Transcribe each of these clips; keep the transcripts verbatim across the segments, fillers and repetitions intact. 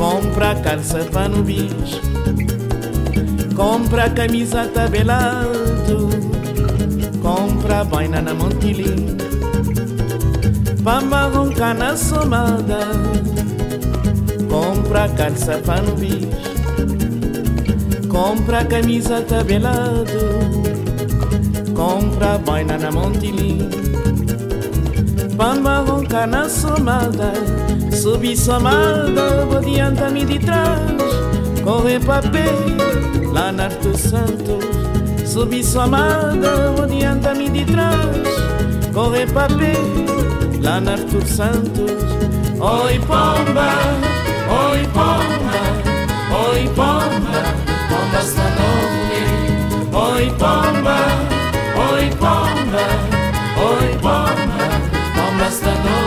Compra calça para no bicho, compra camisa tabelado, compra boina na Montilim, pra roncar na somada. Compra calça para no bicho, compra camisa tabelado, compra boina na Montilim, pra roncar na somada. Subi somada, vou adianta-me de trás, corre papel lá na Artur Santos. Subi somada, vou adianta-me de trás, corre papel lá na Artur Santos. Oi pomba, oi pomba, oi pomba, pomba está no oi pomba, oi pomba, oi pomba, pomba está no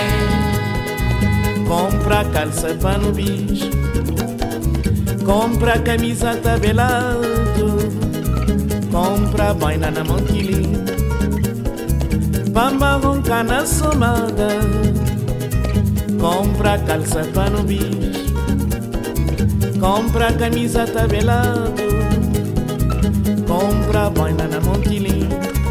Compra calça para no bicho, compra camisa tabelado, compra boina na Montilim, pra roncar na somada. Compra calça para no bicho, compra camisa tabelado, compra boina na Montilim,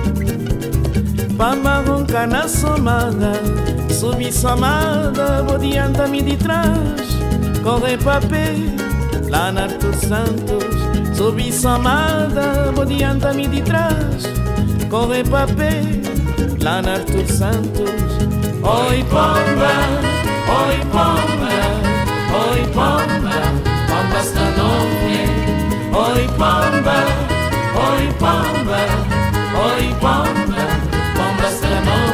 pra roncar na somada. Subi somada, vou adianta-me de trás, corre papel lá na Artur Santos. Subi somada, vou adianta-me de trás, corre papel lá na Artur Santos. Oi pomba, oi pomba, oi pomba, pomba está no oi pomba, oi pomba, oi pomba, pomba está no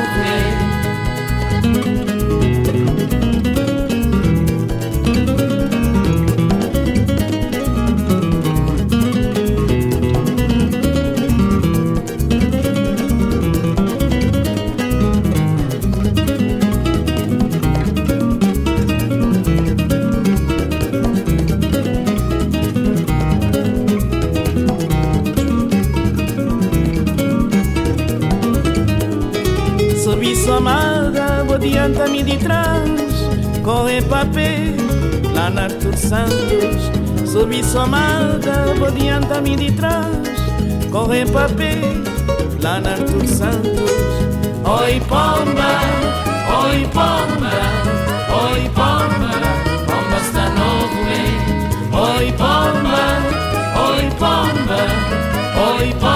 Subi somada, vou adianta-me de trás, corre papel lá na Artur Santos. Subi somada, vou adianta-me de trás, corre papel lá na Artur Santos. Oi pomba, oi pomba, oi pomba, pomba está no oi pomba, oi pomba, oi pomba.